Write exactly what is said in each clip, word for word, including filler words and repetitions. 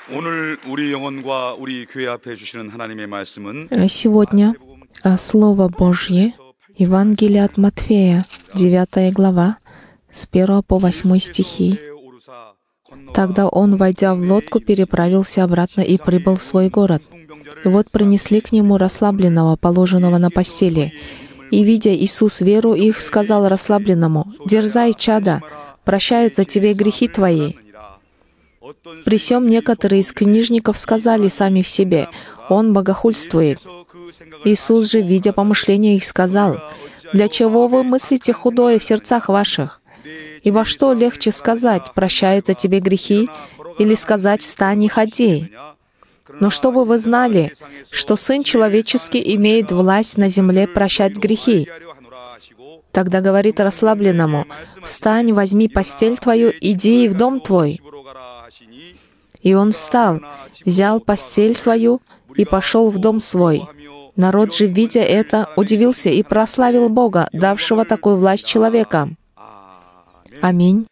Сегодня Слово Божье, Евангелие от Матфея, девятая глава, с первого по восьмой стихи. Тогда он, войдя в лодку, переправился обратно и прибыл в свой город. И вот принесли к нему расслабленного, положенного на постели. И, видя Иисус веру их, сказал расслабленному: «Дерзай, чада, прощаются тебе грехи твои». При сём некоторые из книжников сказали сами в себе: «Он богохульствует». Иисус же, видя помышления их, сказал: «Для чего вы мыслите худое в сердцах ваших? Ибо что легче сказать: прощаются тебе грехи, или сказать: встань и ходи? Но чтобы вы знали, что Сын Человеческий имеет власть на земле прощать грехи». Тогда говорит расслабленному: «Встань, возьми постель твою, иди в дом твой». И он встал, взял постель свою и пошел в дом свой. Народ же, видя это, удивился и прославил Бога, давшего такую власть человекам. Аминь.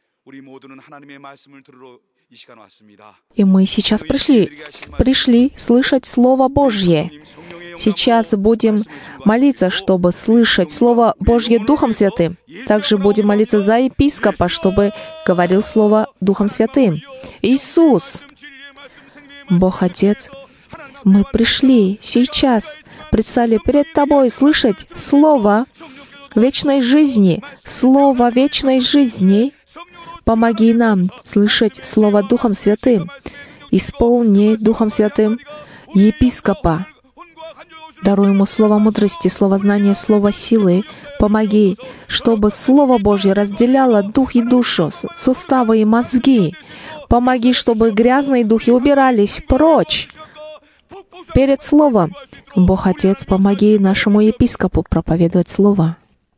И мы сейчас пришли, пришли слышать Слово Божье. Сейчас будем молиться, чтобы слышать Слово Божье Духом Святым. Также будем молиться за епископа, чтобы говорил Слово Духом Святым. Иисус, Бог Отец, мы пришли сейчас, предстали перед Тобой слышать Слово вечной жизни, Слово вечной жизни. Помоги нам слышать Слово Духом Святым. Исполни Духом Святым епископа. Даруй ему слово мудрости, слово знания, слово силы. Помоги, чтобы Слово Божье разделяло дух и душу, суставы и мозги. Помоги, чтобы грязные духи убирались прочь. Перед Словом, Бог Отец, помоги нашему епископу проповедовать Слово.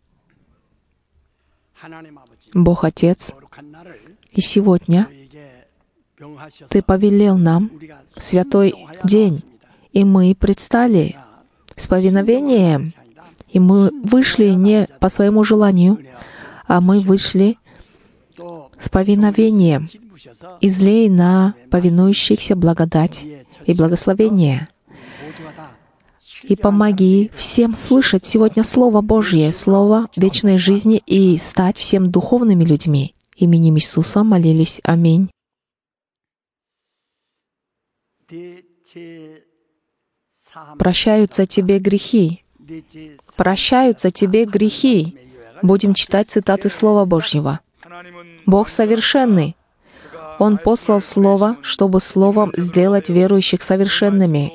Бог Отец, и сегодня Ты повелел нам святой день, и мы предстали с повиновением, и мы вышли не по своему желанию, а мы вышли с повиновением. Излей на повинующихся благодать и благословение. И помоги всем слышать сегодня Слово Божье, Слово вечной жизни, и стать всем духовными людьми. Именем Иисуса молились. Аминь. Прощаются тебе грехи. Прощаются тебе грехи. Будем читать цитаты Слова Божьего. Бог совершенный. Он послал Слово, чтобы Словом сделать верующих совершенными.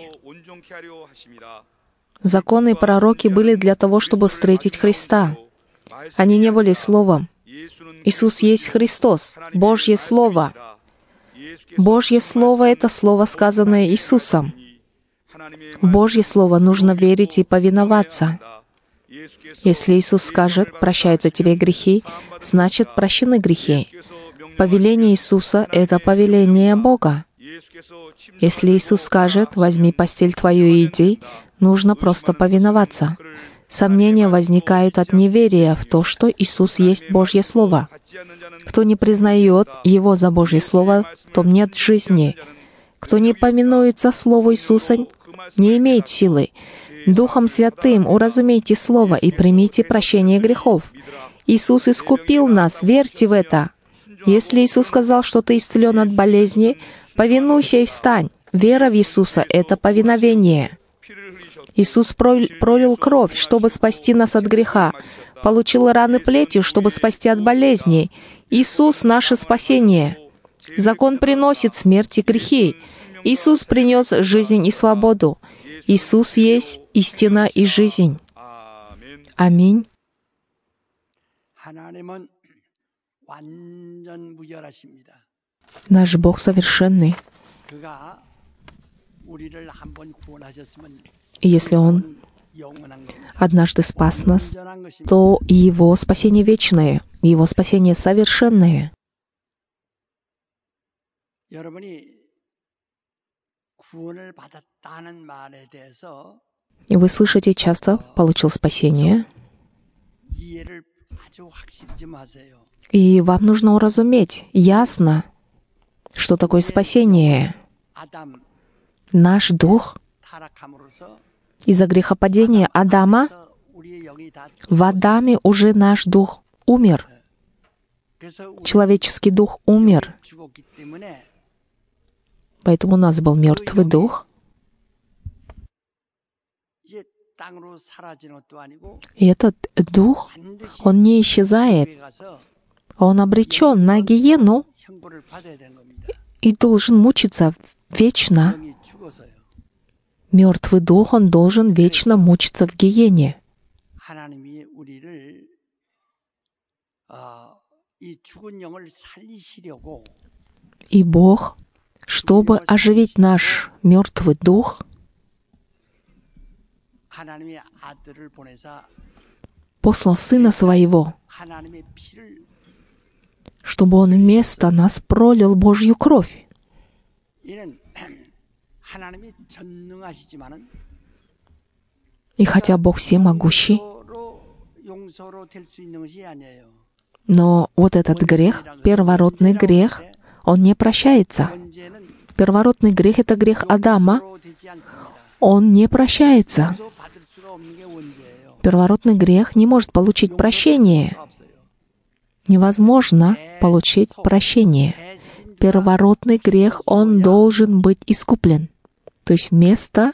Законы и пророки были для того, чтобы встретить Христа. Они не были Словом. Иисус есть Христос, Божье Слово. Божье Слово — это Слово, сказанное Иисусом. В Божье Слово нужно верить и повиноваться. Если Иисус скажет: «Прощаются тебе грехи», значит, прощены грехи. Повеление Иисуса — это повеление Бога. Если Иисус скажет: «Возьми постель твою и иди», нужно просто повиноваться. Сомнения возникают от неверия в то, что Иисус есть Божье Слово. Кто не признает Его за Божье Слово, в том нет жизни. Кто не поминуется Слову Иисуса, не имеет силы. Духом Святым уразумейте Слово и примите прощение грехов. Иисус искупил нас, верьте в это. Если Иисус сказал, что ты исцелен от болезни, повинуйся и встань. Вера в Иисуса — это повиновение. Иисус пролил кровь, чтобы спасти нас от греха, получил раны плетью, чтобы спасти от болезней. Иисус — наше спасение. Закон приносит смерть и грехи. Иисус принес жизнь и свободу. Иисус есть истина и жизнь. Аминь. Наш Бог совершенный. И если Он однажды спас нас, то Его спасение вечное, Его спасение совершенное. И вы слышите часто: «получил спасение». И вам нужно уразуметь ясно, что такое спасение. Наш дух из-за грехопадения Адама, в Адаме уже наш дух умер. Человеческий дух умер. Поэтому у нас был мертвый дух. И этот дух, он не исчезает. Он обречен на гиену и должен мучиться вечно. Мертвый дух, он должен вечно мучиться в гиене. И Бог, чтобы оживить наш мертвый дух, послал Сына Своего, чтобы Он вместо нас пролил Божью кровь. И хотя Бог всемогущий, но вот этот грех, первородный грех, он не прощается. Первородный грех — это грех Адама. Он не прощается. Первородный грех не может получить прощение. Невозможно получить прощение. Первородный грех, он должен быть искуплен. То есть вместо,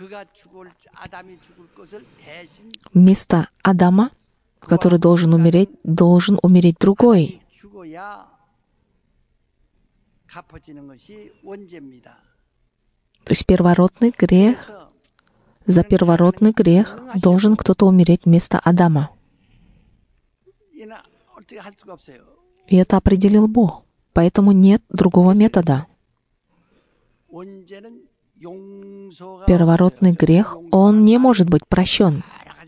вместо Адама, который должен умереть, должен умереть другой. То есть первородный грех, за первородный грех должен кто-то умереть вместо Адама. И это определил Бог. Поэтому нет другого метода. Первородный грех, он не может быть прощен.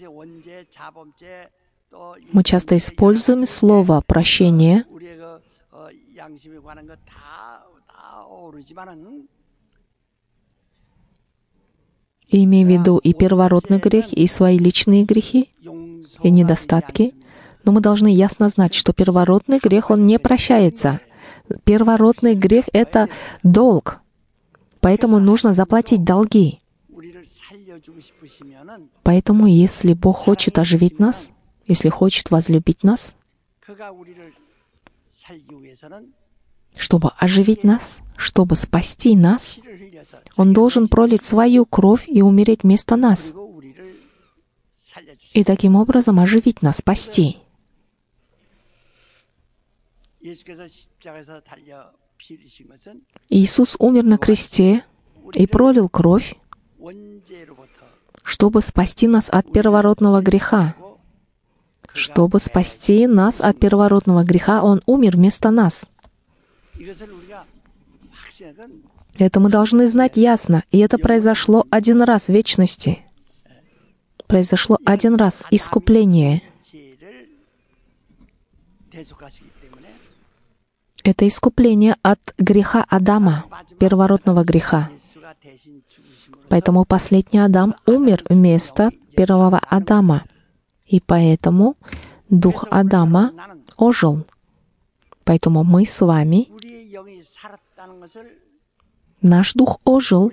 Мы часто используем слово «прощение», имея в виду и первородный грех, и свои личные грехи, и недостатки. Но мы должны ясно знать, что первородный грех, он не прощается. Первородный грех — это долг. Поэтому нужно заплатить долги. Поэтому, если Бог хочет оживить нас, если хочет возлюбить нас, чтобы оживить нас, чтобы спасти нас, Он должен пролить свою кровь и умереть вместо нас. И таким образом оживить нас, спасти. Иисус умер на кресте и пролил кровь, чтобы спасти нас от первородного греха. Чтобы спасти нас от первородного греха, Он умер вместо нас. Это мы должны знать ясно. И это произошло один раз в вечности. Произошло один раз искупление. Это искупление от греха Адама, первородного греха. Поэтому последний Адам умер вместо первого Адама. И поэтому дух Адама ожил. Поэтому мы с вами, наш дух ожил,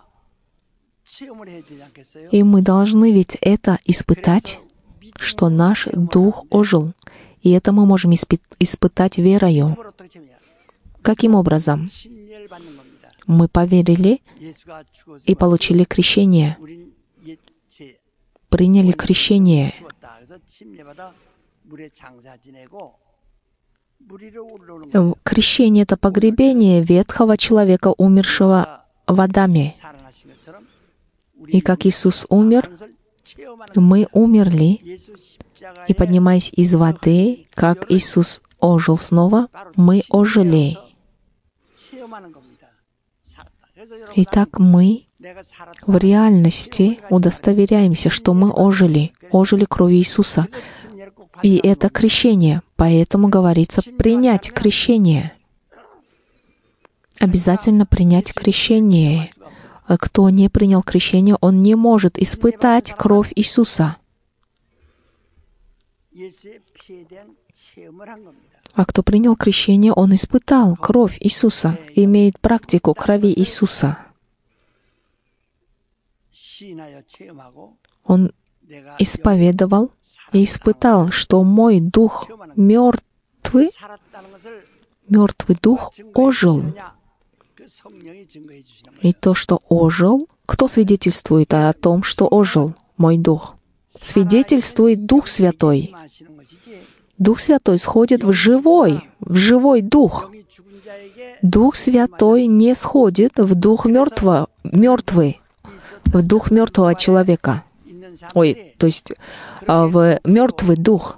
и мы должны ведь это испытать, что наш дух ожил. И это мы можем испы- испытать верою. Каким образом? Мы поверили и получили крещение. Приняли крещение. Крещение — это погребение ветхого человека, умершего в Адаме. И как Иисус умер, мы умерли, и поднимаясь из воды, как Иисус ожил снова, мы ожили. Итак, мы в реальности удостоверяемся, что мы ожили, ожили кровью Иисуса. И это крещение. Поэтому говорится принять крещение. Обязательно принять крещение. Кто не принял крещение, он не может испытать кровь Иисуса. А кто принял крещение, он испытал кровь Иисуса, имеет практику крови Иисуса. Он исповедовал и испытал, что мой дух мертвый, мертвый дух ожил. И то, что ожил, кто свидетельствует о том, что ожил мой дух? Свидетельствует Дух Святой. Дух Святой сходит в живой, в живой дух. Дух Святой не сходит в дух мертвого, мертвый, в дух мертвого человека. Ой, то есть в мертвый дух.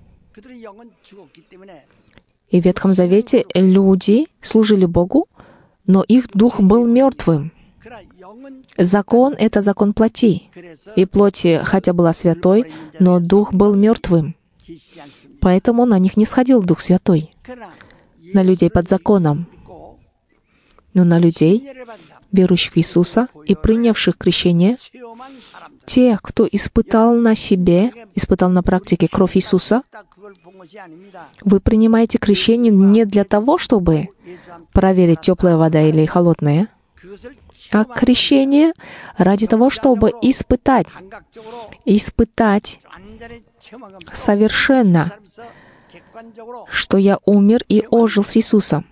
И в Ветхом Завете люди служили Богу, но их дух был мертвым. Закон — это закон плоти. И плоть хотя была святой, но дух был мертвым. Поэтому на них не сходил Дух Святой, на людей под законом. Но на людей, верующих в Иисуса и принявших крещение, те, кто испытал на себе, испытал на практике кровь Иисуса, вы принимаете крещение не для того, чтобы проверить, теплая вода или холодная, а крещение ради того, чтобы испытать, испытать совершенно, что я умер и ожил с Иисусом.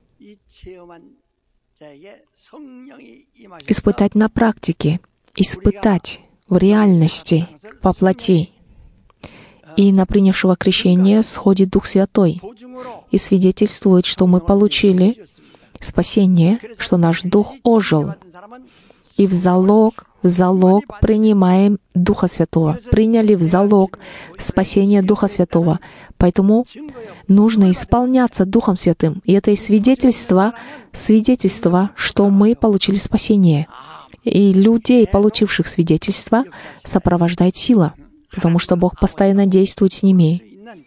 Испытать на практике, испытать в реальности, по плоти. И на принявшего крещение сходит Дух Святой и свидетельствует, что мы получили спасение, что наш дух ожил. И в залог, в залог принимаем Духа Святого. Приняли в залог спасение Духа Святого. Поэтому нужно исполняться Духом Святым. И это и свидетельство, свидетельство, что мы получили спасение. И людей, получивших свидетельство, сопровождает сила, потому что Бог постоянно действует с ними.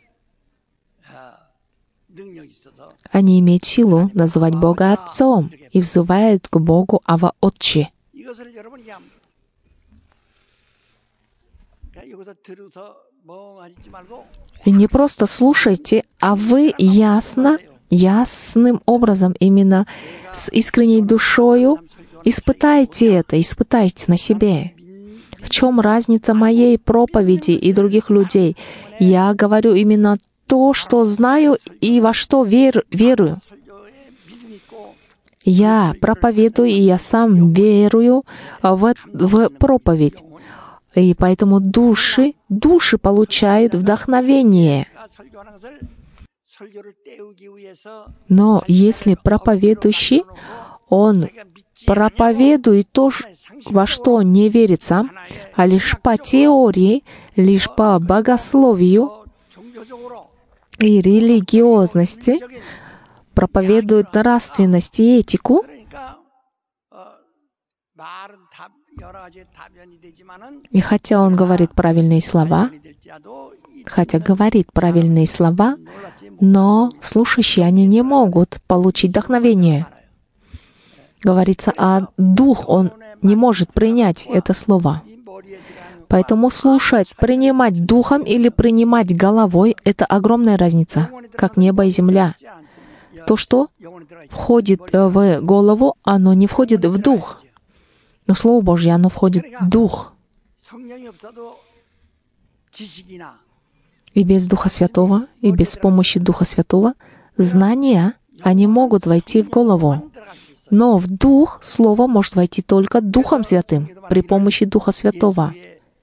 Они имеют силу называть Бога Отцом и взывают к Богу Ава Отче. И не просто слушайте, а вы ясно, ясным образом, именно с искренней душою испытайте это, испытайте на себе. В чем разница моей проповеди и других людей? Я говорю именно то, что знаю и во что вер, верую. Я проповедую, и я сам верую в, в проповедь. И поэтому души, души получают вдохновение. Но если проповедующий, он проповедует то, во что он не верит сам, а лишь по теории, лишь по богословию и религиозности, проповедует нравственность и этику, и хотя он говорит правильные слова, хотя говорит правильные слова, но слушающие, они не могут получить вдохновение. Говорится, а дух, он не может принять это слово. Поэтому слушать, принимать духом или принимать головой — это огромная разница, как небо и земля. То, что входит в голову, оно не входит в дух. Но Слово Божье, оно входит в дух. И без Духа Святого, и без помощи Духа Святого, знания, они могут войти в голову. Но в дух Слово может войти только Духом Святым, при помощи Духа Святого.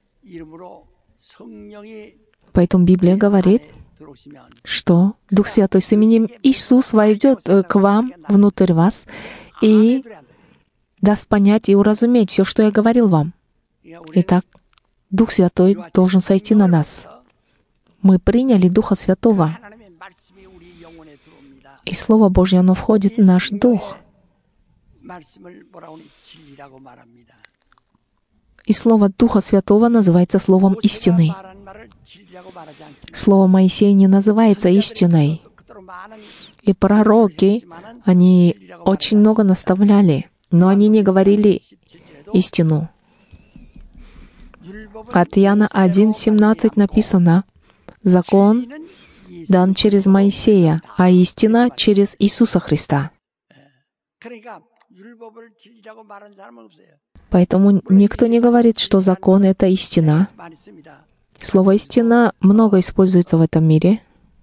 Поэтому Библия говорит, что Дух Святой с именем Иисус войдет к вам, внутрь вас, и даст понять и уразуметь все, что я говорил вам. Итак, Дух Святой должен сойти на нас. Мы приняли Духа Святого, и Слово Божье, оно входит в наш дух. И Слово Духа Святого называется Словом истины. Слово Моисея не называется истиной. И пророки, они очень много наставляли, но они не говорили истину. От Иоанна один семнадцать написано: «Закон дан через Моисея, а истина через Иисуса Христа». Поэтому никто не говорит, что закон — это истина. Слово «истина» много используется в этом мире.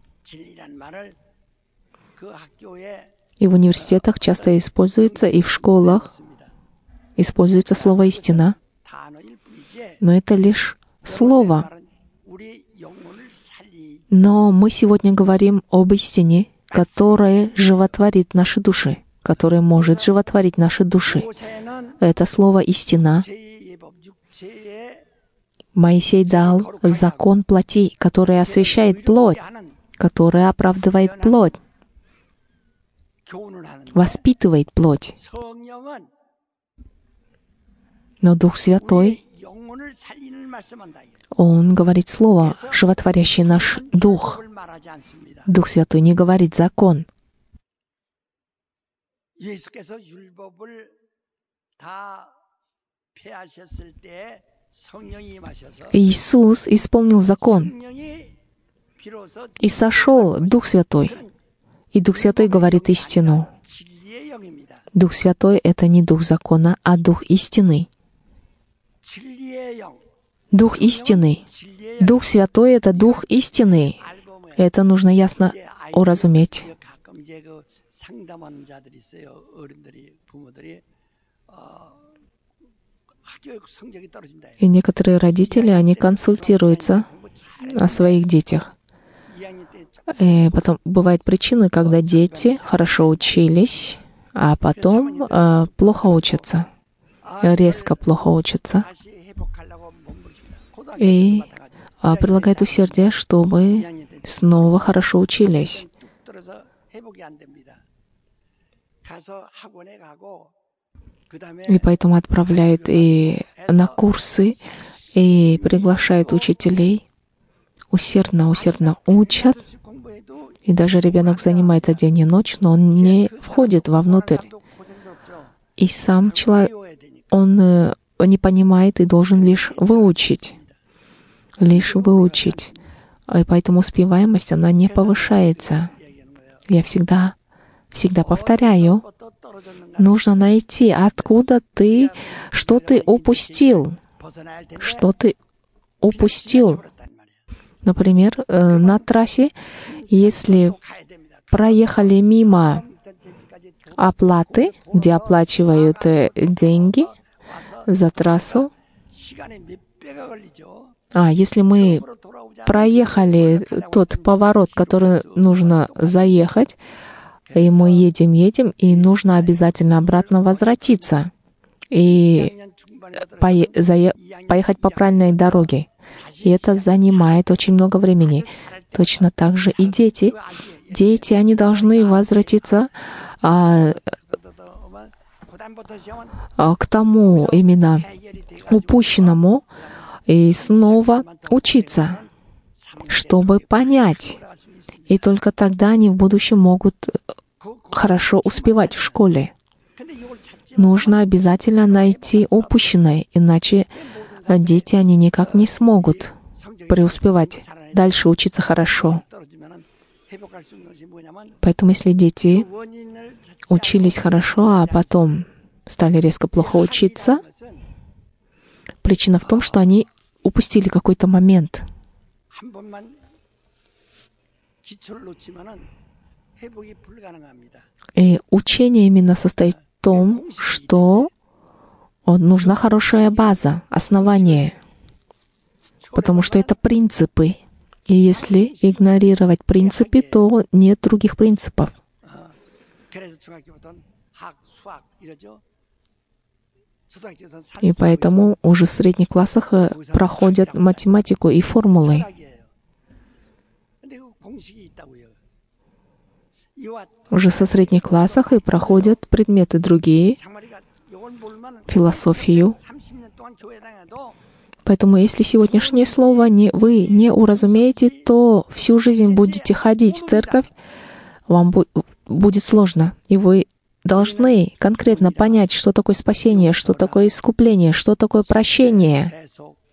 И в университетах часто используется, и в школах используется слово «истина». Но это лишь слово. Но мы сегодня говорим об истине, которая животворит наши души, которая может животворить наши души. Это слово «истина». Моисей дал закон плоти, который освящает плоть, который оправдывает плоть, воспитывает плоть. Но Дух Святой, Он говорит слово, животворящий наш дух. Дух Святой не говорит закон. Иисус исполнил закон, и сошел Дух Святой. И Дух Святой говорит истину. Дух Святой — это не Дух закона, а Дух истины. Дух истины. Дух Святой — это Дух истины. Это нужно ясно уразуметь. И некоторые родители, они консультируются о своих детях. И потом бывают причины, когда дети хорошо учились, а потом э, плохо учатся, резко плохо учатся. И э, прилагают усердие, чтобы снова хорошо учились. И поэтому отправляют и на курсы, и приглашают учителей, усердно, усердно учат. И даже ребенок занимается день и ночь, но он не входит вовнутрь. И сам человек, он не понимает и должен лишь выучить. Лишь выучить. И поэтому успеваемость, она не повышается. Я всегда, всегда повторяю, нужно найти, откуда ты, что ты упустил. Что ты упустил. Например, на трассе, если проехали мимо оплаты, где оплачивают деньги за трассу, а если мы проехали тот поворот, который нужно заехать, и мы едем, едем, и нужно обязательно обратно возвратиться и поехать по правильной дороге. И это занимает очень много времени. Точно так же и дети. Дети, они должны возвратиться а, а, к тому именно упущенному и снова учиться, чтобы понять. И только тогда они в будущем могут хорошо успевать в школе. Нужно обязательно найти упущенное, иначе дети, они никак не смогут преуспевать, дальше учиться хорошо. Поэтому если дети учились хорошо, а потом стали резко плохо учиться, причина в том, что они упустили какой-то момент. И учение именно состоит в том, что нужна хорошая база, основание, потому что это принципы. И если игнорировать принципы, то нет других принципов. И поэтому уже в средних классах проходят математику и формулы. Уже со средних классах и проходят предметы другие, философию. Поэтому если сегодняшнее слово не, вы не уразумеете, то всю жизнь будете ходить в церковь, вам бу- будет сложно. И вы должны конкретно понять, что такое спасение, что такое искупление, что такое прощение.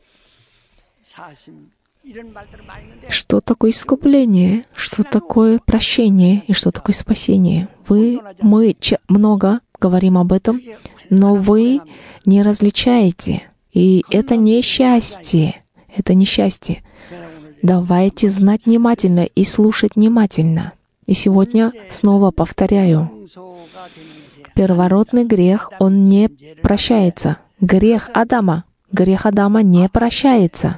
Что такое искупление, что такое прощение и что такое спасение. Вы, мы ч- много говорим об этом, но вы не различаете. И это не счастье. Это не счастье. Давайте знать внимательно и слушать внимательно. И сегодня снова повторяю. Первородный грех, он не прощается. Грех Адама. Грех Адама не прощается.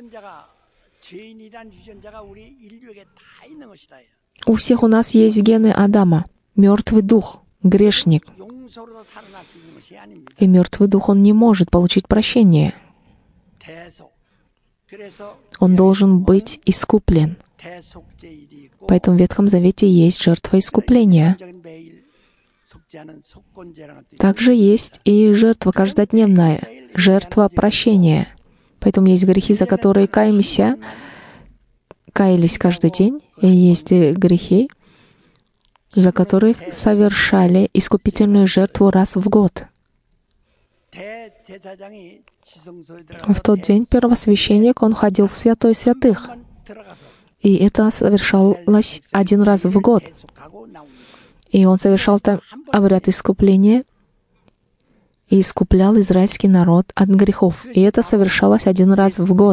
У всех у нас есть гены Адама. Мертвый дух, грешник. И мертвый дух, он не может получить прощение. Он должен быть искуплен. Поэтому в Ветхом Завете есть жертва искупления. Также есть и жертва каждодневная, жертва прощения. Поэтому есть грехи, за которые каемся, каялись каждый день, и есть грехи, за которых совершали искупительную жертву раз в год. В тот день первосвященник, он ходил в святой святых, и это совершалось один раз в год. И он совершал там обряд искупления и искуплял израильский народ от грехов. И это совершалось один раз в год.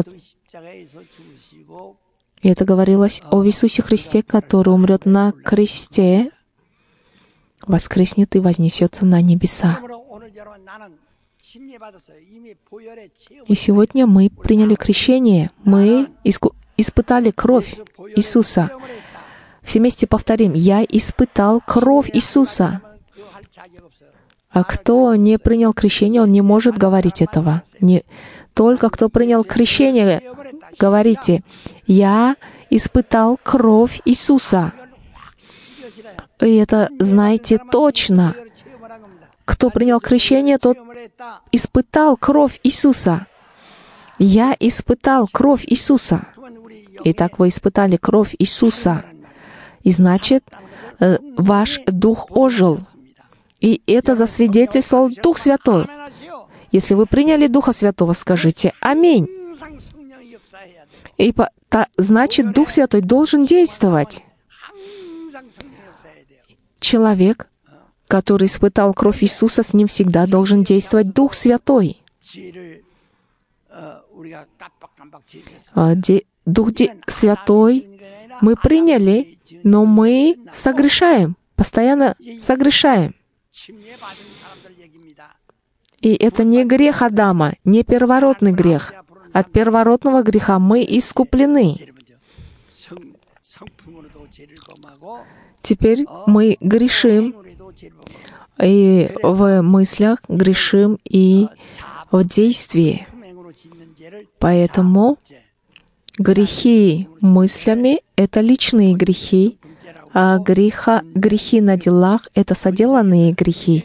И это говорилось о Иисусе Христе, который умрет на кресте, воскреснет и вознесется на небеса. И сегодня мы приняли крещение, мы иску- испытали кровь Иисуса. Все вместе повторим: «Я испытал кровь Иисуса». А кто не принял крещение, он не может говорить этого. Не, только кто принял крещение, говорите: «Я испытал кровь Иисуса». И это знаете точно. Кто принял крещение, тот испытал кровь Иисуса. Я испытал кровь Иисуса. Итак, вы испытали кровь Иисуса. И значит, ваш дух ожил. И это засвидетельствовал Дух Святой. Если вы приняли Духа Святого, скажите «Аминь». И по, та, значит, Дух Святой должен действовать. Человек, который испытал кровь Иисуса, с ним всегда должен действовать Дух Святой. Дух Святой мы приняли, но мы согрешаем, постоянно согрешаем. И это не грех Адама, не первородный грех. От первородного греха мы искуплены. Теперь мы грешим, и в мыслях грешим, и в действии. Поэтому грехи мыслями — это личные грехи, а греха, грехи на делах — это соделанные грехи.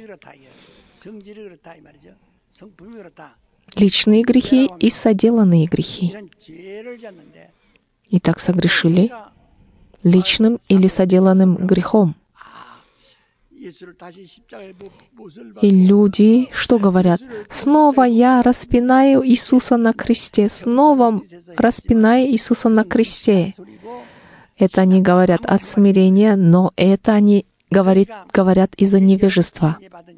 Личные грехи и соделанные грехи. Итак, согрешили личным или соделанным грехом. И люди что говорят? Снова я распинаю Иисуса на кресте, снова распинаю Иисуса на кресте. Это они говорят от смирения, но это они говорит, говорят из-за невежества.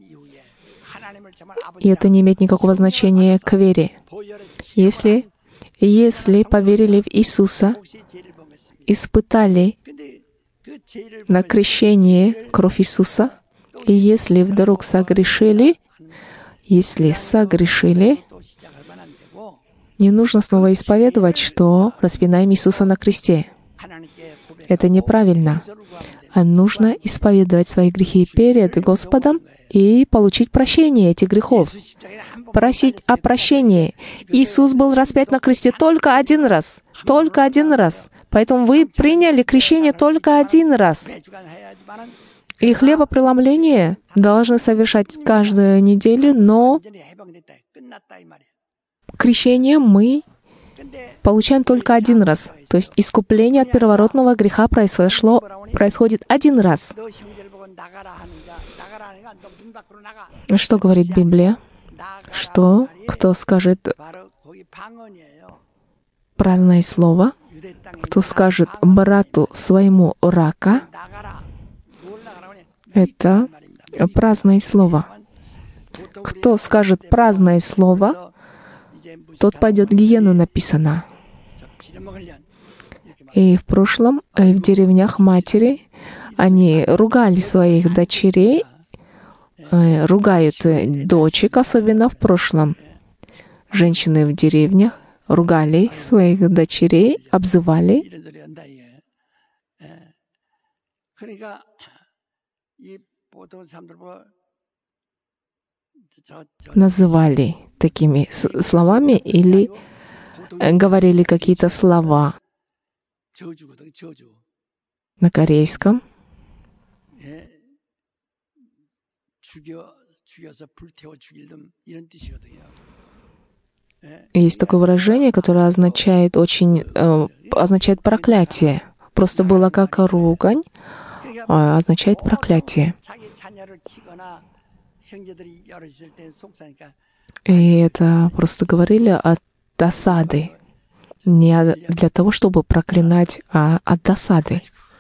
И это не имеет никакого значения к вере. Если, если поверили в Иисуса, испытали на крещение кровь Иисуса, и если вдруг согрешили, если согрешили, не нужно снова исповедовать, что распинаем Иисуса на кресте. Это неправильно. А нужно исповедовать свои грехи перед Господом и получить прощение этих грехов. Просить о прощении. Иисус был распят на кресте только один раз. Только один раз. Поэтому вы приняли крещение только один раз. И хлебопреломление должны совершать каждую неделю, но крещение мы получаем только один раз. То есть искупление от первородного греха произошло, происходит один раз. Что говорит Библия? Что кто скажет праздное слово, кто скажет брату своему рака, это праздное слово. Кто скажет праздное слово, тот пойдет в гиену, написано. И в прошлом э, в деревнях матери они ругали своих дочерей, э, ругают дочек, особенно в прошлом. Женщины в деревнях ругали своих дочерей, обзывали. Называли такими словами или говорили какие-то слова на корейском. Есть такое выражение, которое означает очень э, означает проклятие. Просто было как ругань, а означает проклятие. И это просто говорили от досады. Не для того, чтобы проклинать, а от досады.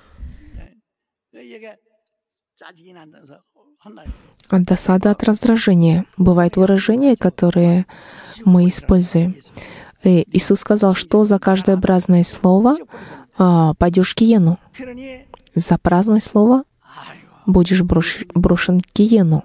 От досады, от раздражения. Бывают выражения, которые мы используем. И Иисус сказал, что за каждое праздное слово а, пойдешь в гиену. За праздное слово будешь брош, брошен в гиену.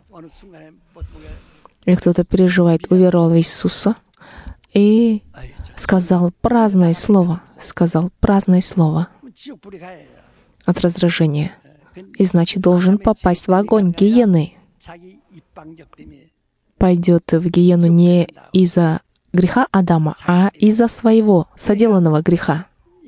И кто-то переживает, уверовал в Иисуса и сказал праздное слово, сказал праздное слово от раздражения. И значит, должен попасть в огонь гиены. Пойдет в гиену не из-за греха Адама, а из-за своего соделанного греха.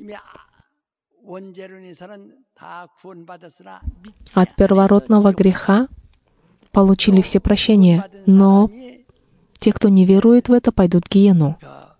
От первородного греха получили все прощения, но те, кто не верует в это, пойдут в гиену.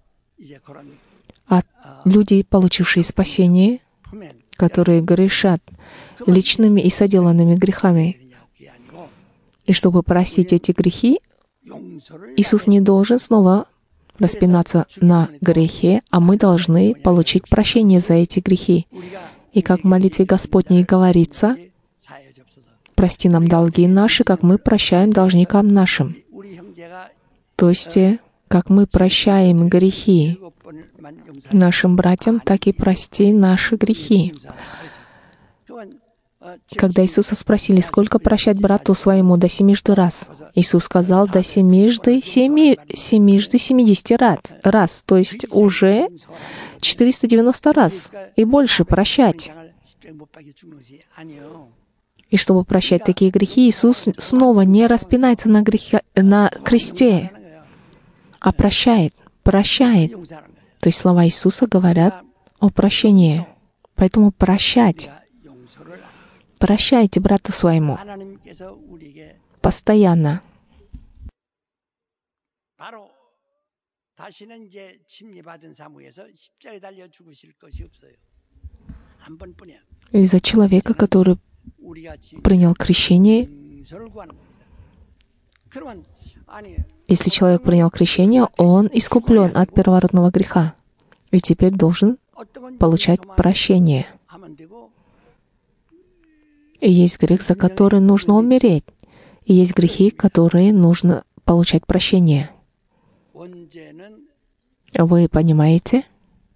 А люди, получившие спасение, которые грешат личными и соделанными грехами, и чтобы простить эти грехи, Иисус не должен снова распинаться на грехе, а мы должны получить прощение за эти грехи. И как в молитве Господней говорится, «Прости нам долги наши, как мы прощаем должникам нашим». То есть, как мы прощаем грехи нашим братьям, так и прости наши грехи. Когда Иисуса спросили, сколько прощать брату своему до семижды раз, Иисус сказал, до семижды, семи, семижды семидесяти раз, то есть уже четыреста девяносто раз и больше прощать. И чтобы прощать такие грехи, Иисус снова не распинается на, грехе, на кресте, а прощает, прощает. То есть слова Иисуса говорят о прощении. Поэтому прощать. Прощайте брату своему постоянно. Из-за человека, который принял крещение, если человек принял крещение, он искуплен от первородного греха и теперь должен получать прощение. И есть грех, за который нужно умереть. И есть грехи, которые нужно получать прощение. Вы понимаете?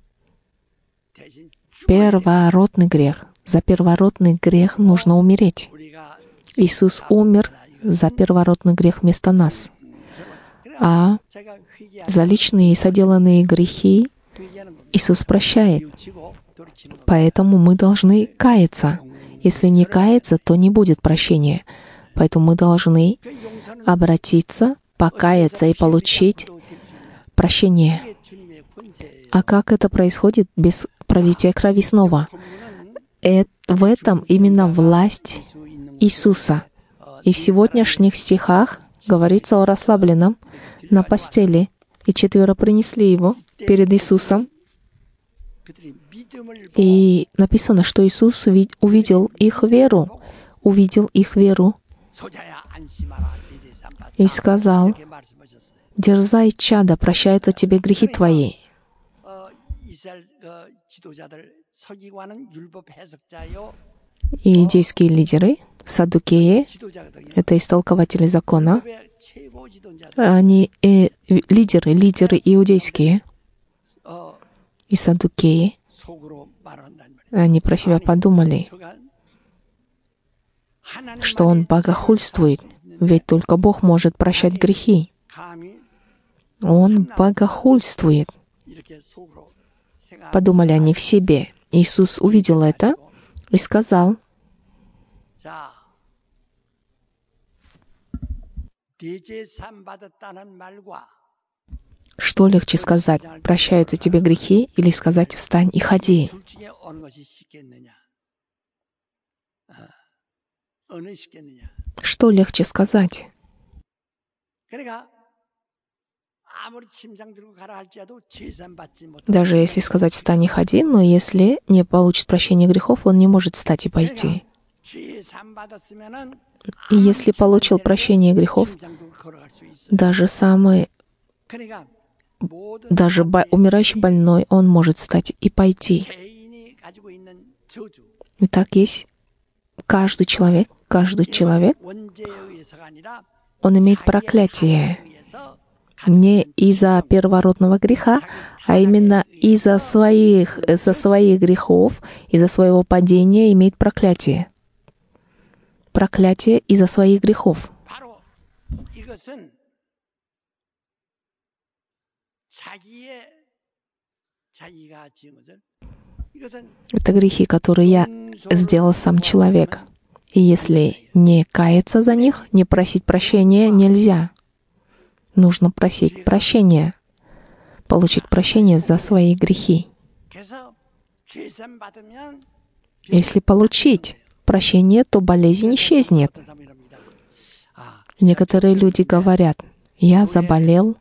Первородный грех. За первородный грех нужно умереть. Иисус умер за первородный грех вместо нас. А за личные и соделанные грехи Иисус прощает. Поэтому мы должны каяться. Если не каяться, то не будет прощения. Поэтому мы должны обратиться, покаяться и получить прощение. А как это происходит без пролития крови снова? Это, в этом именно власть Иисуса. И в сегодняшних стихах говорится о расслабленном на постели. И четверо принесли его перед Иисусом. И написано, что Иисус увидел их веру, увидел их веру и сказал, «Дерзай, чадо, прощаются тебе грехи твои». И иудейские лидеры, саддукеи, это истолкователи закона, они э, лидеры, лидеры иудейские и саддукеи, они про себя подумали, что он богохульствует, ведь только Бог может прощать грехи. Он богохульствует. Подумали они в себе. Иисус увидел это и сказал: что легче сказать, прощаются тебе грехи, или сказать, встань и ходи? Что легче сказать? Даже если сказать «встань и ходи», но если не получит прощения грехов, он не может встать и пойти. И если получил прощение грехов, даже самый, даже бо- умирающий больной, он может встать и пойти. И так есть каждый человек, каждый человек, он имеет проклятие. Не из-за первородного греха, а именно из-за своих, из-за своих грехов, из-за своего падения имеет проклятие. Проклятие из-за своих грехов. Это грехи, которые я сделал сам человек. И если не каяться за них, не просить прощения нельзя. Нужно просить прощения, получить прощение за свои грехи. Если получить прощение, то болезнь исчезнет. Некоторые люди говорят: я заболел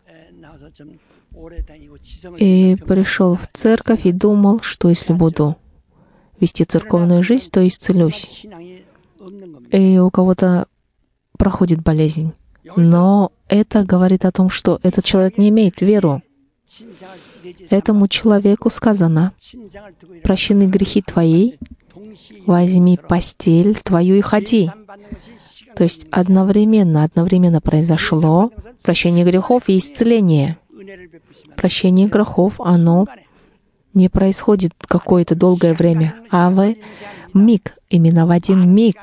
и пришел в церковь и думал, что если буду вести церковную жизнь, то исцелюсь. И у кого-то проходит болезнь. Но это говорит о том, что этот человек не имеет веру. Этому человеку сказано: прощены грехи твои, возьми постель твою и ходи. То есть одновременно, одновременно произошло прощение грехов и исцеление. Прощение грехов, оно не происходит какое-то долгое время, а в миг, именно в один миг.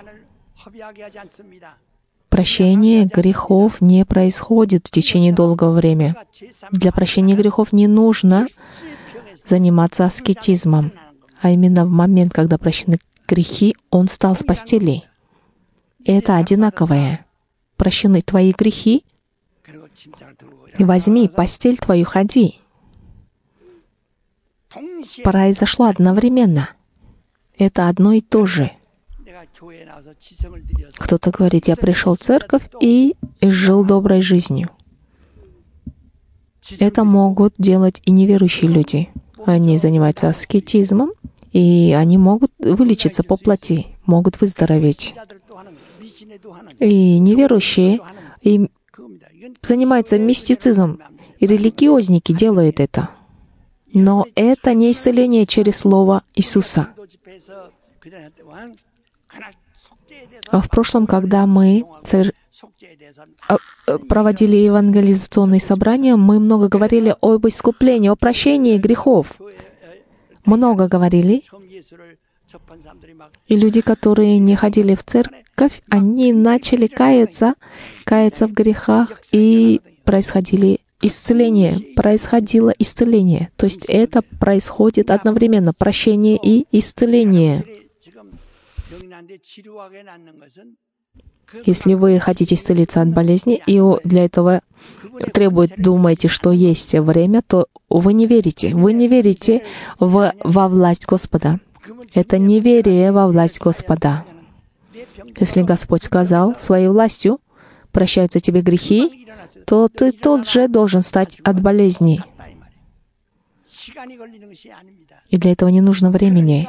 Прощение грехов не происходит в течение долгого времени. Для прощения грехов не нужно заниматься аскетизмом, а именно в момент, когда прощены грехи, он встал с постели. Это одинаковое. Прощены твои грехи, и возьми постель твою, ходи. Произошло одновременно. Это одно и то же. Кто-то говорит: я пришел в церковь и жил доброй жизнью. Это могут делать и неверующие люди. Они занимаются аскетизмом, и они могут вылечиться по плоти, могут выздороветь. И неверующие и занимаются мистицизмом, и религиозники делают это. Но это не исцеление через Слово Иисуса. В прошлом, когда мы проводили евангелизационные собрания, мы много говорили об искуплении, о прощении грехов. Много говорили. И люди, которые не ходили в церковь, они начали каяться, каяться в грехах, и происходили исцеление, происходило исцеление. То есть это происходит одновременно, прощение и исцеление. Если вы хотите исцелиться от болезни, и для этого требует, думаете, что есть время, то вы не верите. Вы не верите в, во власть Господа. Это неверие во власть Господа. Если Господь сказал своей властью: прощаются тебе грехи, то ты тот же должен стать от болезни. И для этого не нужно времени.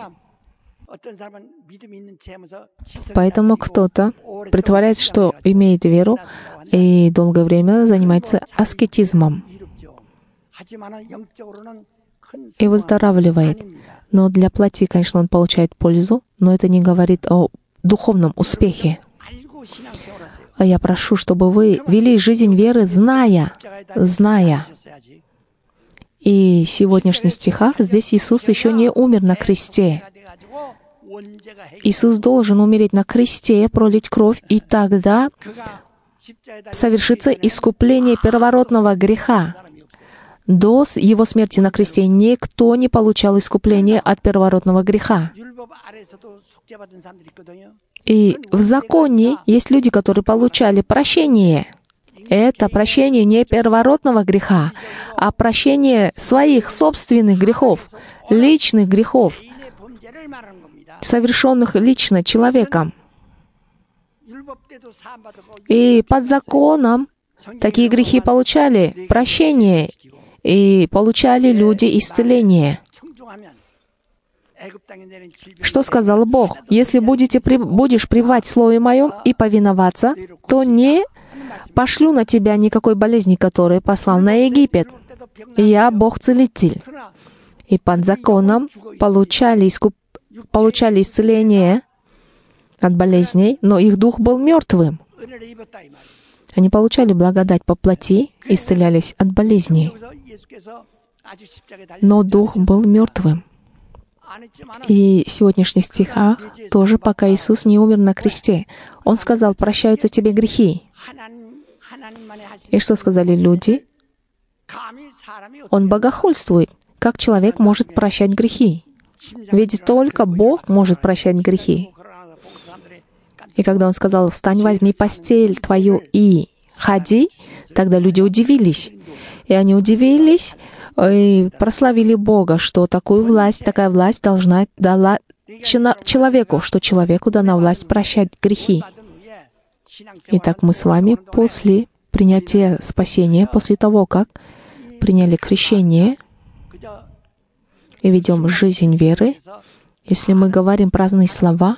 Поэтому кто-то притворяется, что имеет веру, и долгое время занимается аскетизмом. и выздоравливает. Но для плоти, конечно, он получает пользу, но это не говорит о духовном успехе. А я прошу, чтобы вы вели жизнь веры, зная, зная. И в сегодняшних стихах здесь Иисус еще не умер на кресте. Иисус должен умереть на кресте, пролить кровь, и тогда совершится искупление первородного греха. До Его смерти на кресте никто не получал искупления от первородного греха. И в законе есть люди, которые получали прощение. Это прощение не первородного греха, а прощение своих собственных грехов, личных грехов, совершенных лично человеком. И под законом такие грехи получали прощение, и получали люди исцеление. Что сказал Бог? «Если будете, будешь пребывать в Слове Моем и повиноваться, то не пошлю на тебя никакой болезни, которую послал на Египет. Я Бог-целитель». И под законом получали, искуп... получали исцеление от болезней, но их дух был мертвым. Они получали благодать по плоти, исцелялись от болезней, но дух был мертвым. И в сегодняшних стихах тоже, пока Иисус не умер на кресте, Он сказал: «Прощаются тебе грехи». И что сказали люди? Он богохульствует. Как человек может прощать грехи? Ведь только Бог может прощать грехи. И когда Он сказал: «Встань, возьми постель твою и ходи», тогда люди удивились. И они удивились и прославили Бога, что такую власть, такая власть должна дала человеку, что человеку дана власть прощать грехи. Итак, мы с вами после принятия спасения, после того, как приняли крещение и ведем жизнь веры, если мы говорим праздные слова,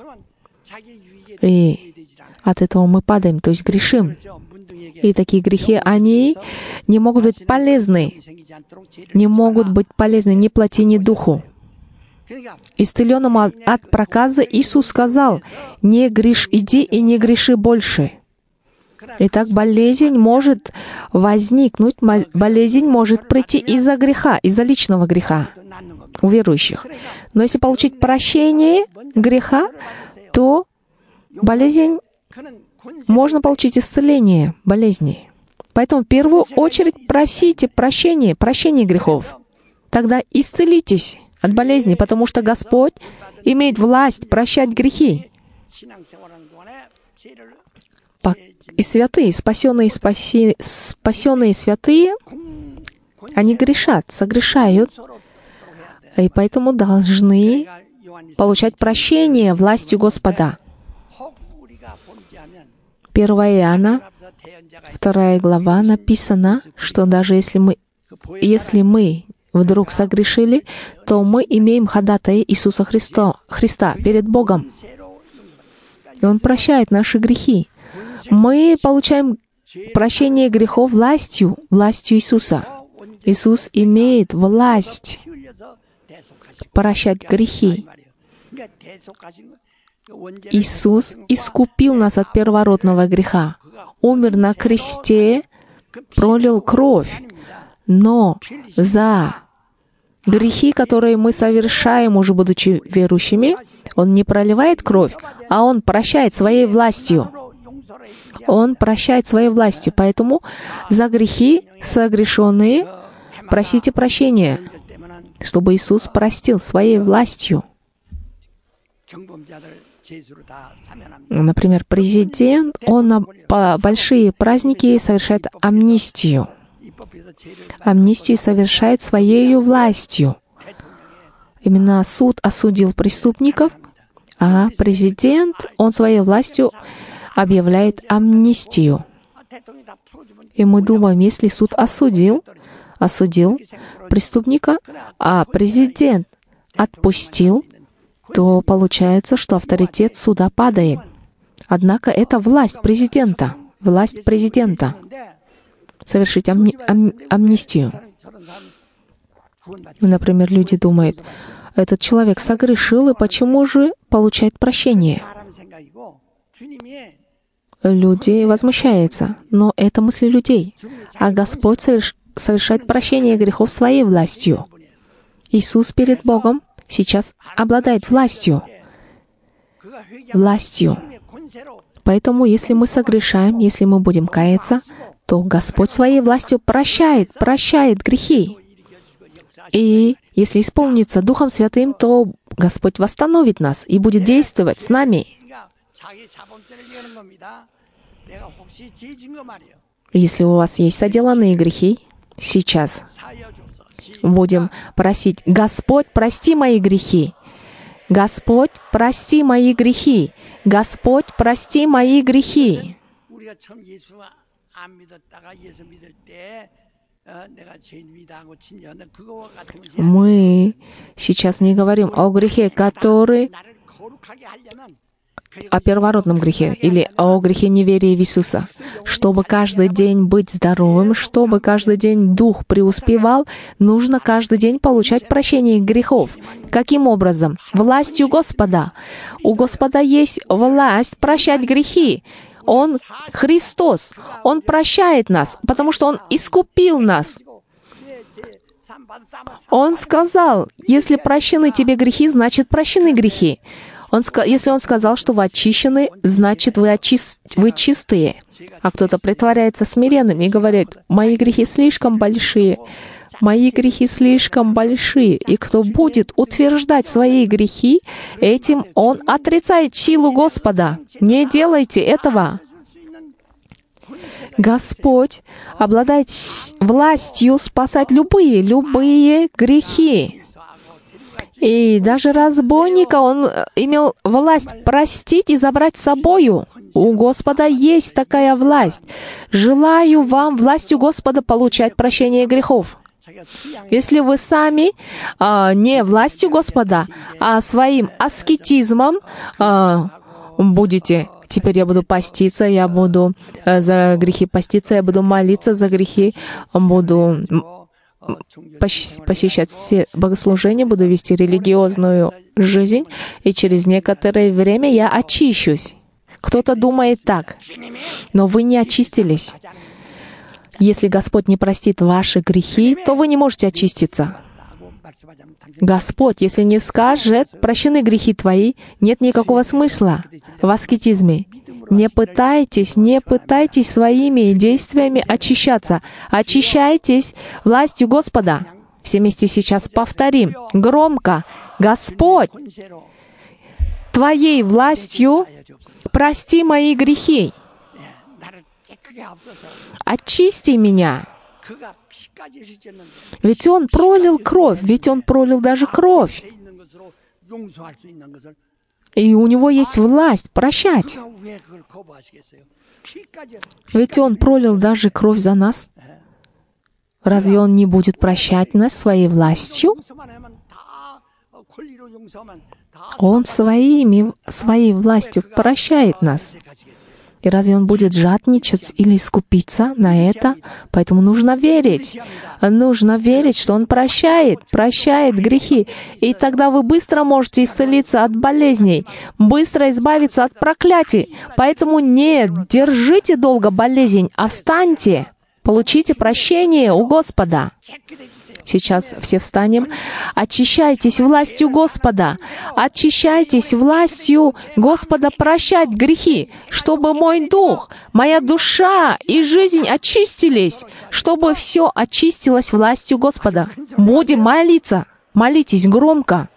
и от этого мы падаем, то есть грешим. И такие грехи, они не могут быть полезны, не могут быть полезны ни плоти, ни духу. Исцеленному от проказа Иисус сказал: «Не грешь, иди и не греши больше». Итак, болезнь может возникнуть, болезнь может прийти из-за греха, из-за личного греха у верующих. Но если получить прощение греха, то болезнь, можно получить исцеление болезней. Поэтому в первую очередь просите прощения, прощения грехов. Тогда исцелитесь от болезни, потому что Господь имеет власть прощать грехи. И святые, спасенные, спаси, спасенные святые, они грешат, согрешают, и поэтому должны получать прощение властью Господа. первое Иоанна, вторая глава, написано, что даже если мы, если мы вдруг согрешили, то мы имеем ходатая Иисуса Христа, Христа перед Богом. И Он прощает наши грехи. Мы получаем прощение грехов властью, властью Иисуса. Иисус имеет власть прощать грехи. Иисус искупил нас от первородного греха, умер на кресте, пролил кровь, но за грехи, которые мы совершаем, уже будучи верующими, Он не проливает кровь, а Он прощает своей властью. Он прощает своей властью. Поэтому за грехи согрешенные просите прощения, чтобы Иисус простил своей властью. Например, президент, он на большие праздники совершает амнистию. Амнистию совершает своей властью. Именно суд осудил преступников, а президент, он своей властью объявляет амнистию. И мы думаем, если суд осудил, осудил преступника, а президент отпустил, то получается, что авторитет суда падает. Однако это власть президента, власть президента совершить амни- ам- амнистию. Например, люди думают, этот человек согрешил, и почему же получает прощение? Люди возмущаются, но это мысли людей. А Господь соверш... совершает прощение грехов своей властью. Иисус перед Богом сейчас обладает властью. Властью. Поэтому, если мы согрешаем, если мы будем каяться, то Господь своей властью прощает, прощает грехи. И если исполнится Духом Святым, то Господь восстановит нас и будет действовать с нами. Если у вас есть соделанные грехи, сейчас будем просить: Господь, прости мои грехи. Господь, прости мои грехи. Господь, прости мои грехи. Мы сейчас не говорим о грехе, который о первородном грехе или о грехе неверия в Иисуса. Чтобы каждый день быть здоровым, чтобы каждый день дух преуспевал, нужно каждый день получать прощение грехов. Каким образом? Властью Господа. У Господа есть власть прощать грехи. Он Христос. Он прощает нас, потому что Он искупил нас. Он сказал: если прощены тебе грехи, значит прощены грехи. Он, если Он сказал, что вы очищены, значит вы, очис... вы чистые. А кто-то притворяется смиренным и говорит: мои грехи слишком большие. Мои грехи слишком большие. И кто будет утверждать свои грехи, этим он отрицает силу Господа. Не делайте этого. Господь обладает властью спасать любые, любые грехи. И даже разбойника Он имел власть простить и забрать с собою. У Господа есть такая власть. Желаю вам властью Господа получать прощение грехов. Если вы сами а, не властью Господа, а своим аскетизмом а, будете: теперь я буду поститься, я буду а, за грехи поститься, я буду молиться за грехи, буду посещать все богослужения, буду вести религиозную жизнь, и через некоторое время я очищусь. Кто-то думает так, но вы не очистились. Если Господь не простит ваши грехи, то вы не можете очиститься. Господь, если не скажет: прощены грехи твои, нет никакого смысла в аскетизме. Не пытайтесь, не пытайтесь своими действиями очищаться. Очищайтесь властью Господа. Все вместе сейчас повторим громко: Господь, Твоей властью прости мои грехи. Очисти меня. Ведь Он пролил кровь, ведь Он пролил даже кровь. И у Него есть власть прощать. Ведь Он пролил даже кровь за нас. Разве Он не будет прощать нас своей властью? Он своими, своей властью прощает нас. И разве Он будет жадничать или скупиться на это? Поэтому нужно верить. Нужно верить, что Он прощает, прощает грехи. И тогда вы быстро можете исцелиться от болезней, быстро избавиться от проклятий. Поэтому не держите долго болезнь, а встаньте, получите прощение у Господа. Сейчас все встанем. Очищайтесь властью Господа. Очищайтесь властью Господа прощать грехи, чтобы мой дух, моя душа и жизнь очистились, чтобы все очистилось властью Господа. Будем молиться. Молитесь громко.